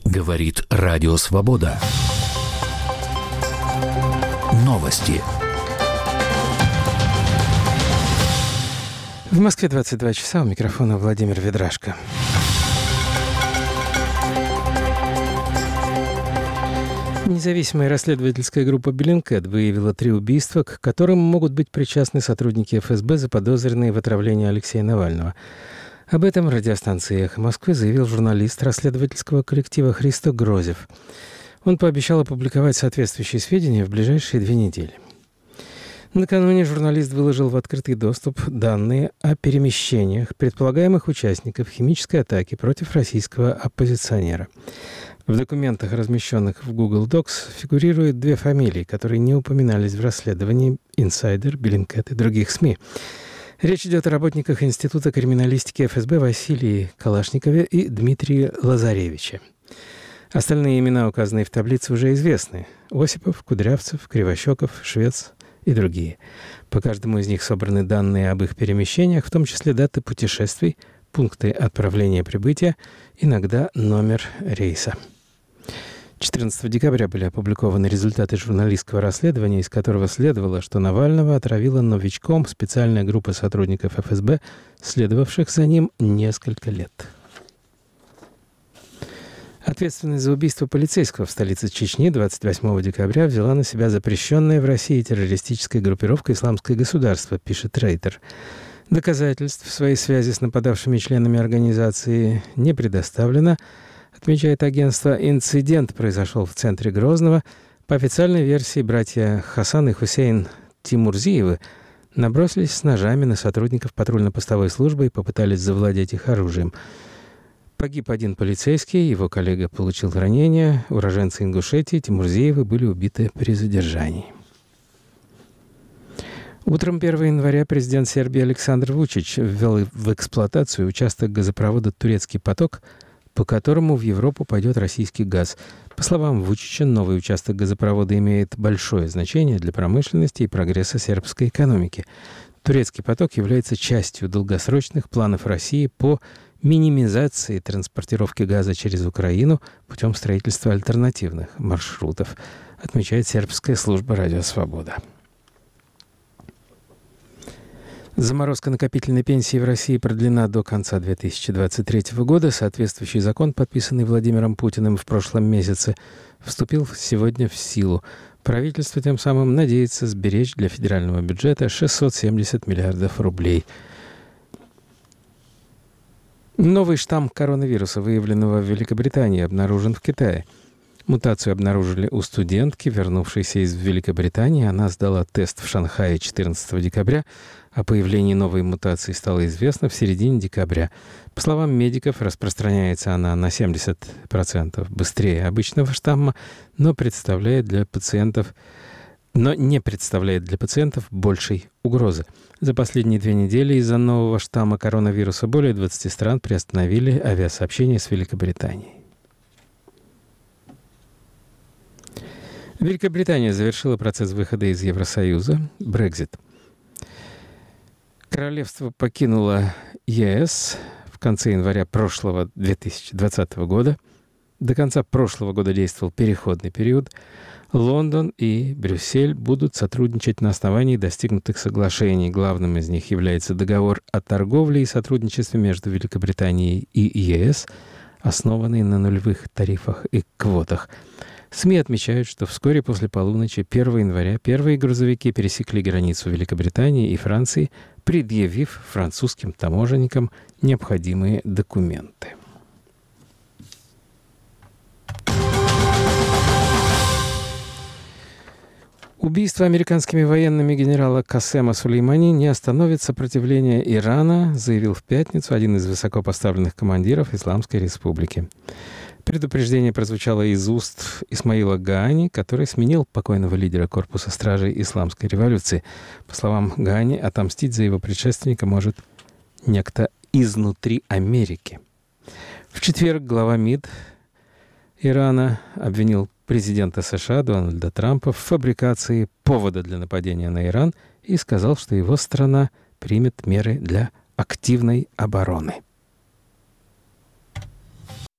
Говорит Радио Свобода. Новости. В Москве 22 часа. У микрофона Владимир Ведрашко. Независимая расследовательская группа Bellingcat выявила 3 убийства, к которым могут быть причастны сотрудники ФСБ, заподозренные в отравлении Алексея Навального. Об этом радиостанции «Эхо Москвы» заявил журналист расследовательского коллектива Христо Грозев. Он пообещал опубликовать соответствующие сведения в ближайшие 2 недели. Накануне журналист выложил в открытый доступ данные о перемещениях предполагаемых участников химической атаки против российского оппозиционера. В документах, размещенных в Google Docs, фигурируют 2 фамилии, которые не упоминались в расследовании Insider, Bellingcat и других СМИ. Речь идет о работниках Института криминалистики ФСБ Василии Калашникове и Дмитрии Лазаревиче. Остальные имена, указанные в таблице, уже известны. Осипов, Кудрявцев, Кривощеков, Швец и другие. По каждому из них собраны данные об их перемещениях, в том числе даты путешествий, пункты отправления прибытия, иногда номер рейса. 14 декабря были опубликованы результаты журналистского расследования, из которого следовало, что Навального отравила новичком специальная группа сотрудников ФСБ, следовавших за ним несколько лет. Ответственность за убийство полицейского в столице Чечни 28 декабря взяла на себя запрещенная в России террористическая группировка «Исламское государство», пишет Рейтер. Доказательств своей связи с нападавшими членами организации не предоставлено, отмечает агентство. Инцидент произошел в центре Грозного. По официальной версии, братья Хасан и Хусейн Тимурзиевы набросились с ножами на сотрудников патрульно-постовой службы и попытались завладеть их оружием. Погиб 1 полицейский, его коллега получил ранения. Уроженцы Ингушетии Тимурзиевы были убиты при задержании. Утром 1 января президент Сербии Александр Вучич ввел в эксплуатацию участок газопровода «Турецкий поток», по которому в Европу пойдет российский газ. По словам Вучича, новый участок газопровода имеет большое значение для промышленности и прогресса сербской экономики. «Турецкий поток» является частью долгосрочных планов России по минимизации транспортировки газа через Украину путем строительства альтернативных маршрутов, отмечает сербская служба «Радио Свобода». Заморозка накопительной пенсии в России продлена до конца 2023 года. Соответствующий закон, подписанный Владимиром Путиным в прошлом месяце, вступил сегодня в силу. Правительство тем самым надеется сберечь для федерального бюджета 670 миллиардов рублей. Новый штамм коронавируса, выявленного в Великобритании, обнаружен в Китае. Мутацию обнаружили у студентки, вернувшейся из Великобритании. Она сдала тест в Шанхае 14 декабря. О появлении новой мутации стало известно в середине декабря. По словам медиков, распространяется она на 70% быстрее обычного штамма, но не представляет для пациентов большей угрозы. За последние 2 недели из-за нового штамма коронавируса более 20 стран приостановили авиасообщение с Великобританией. Великобритания завершила процесс выхода из Евросоюза, Брексит. Королевство покинуло ЕС в конце января прошлого 2020 года. До конца прошлого года действовал переходный период. Лондон и Брюссель будут сотрудничать на основании достигнутых соглашений. Главным из них является договор о торговле и сотрудничестве между Великобританией и ЕС, основанный на нулевых тарифах и квотах. СМИ отмечают, что вскоре после полуночи 1 января первые грузовики пересекли границу Великобритании и Франции, предъявив французским таможенникам необходимые документы. Убийство американскими военными генерала Кассема Сулеймани не остановит сопротивление Ирана, заявил в пятницу один из высокопоставленных командиров Исламской Республики. Предупреждение прозвучало из уст Исмаила Гаани, который сменил покойного лидера корпуса стражей Исламской революции. По словам Гаани, отомстить за его предшественника может некто изнутри Америки. В четверг глава МИД Ирана обвинил президента США Дональда Трампа в фабрикации повода для нападения на Иран и сказал, что его страна примет меры для активной обороны.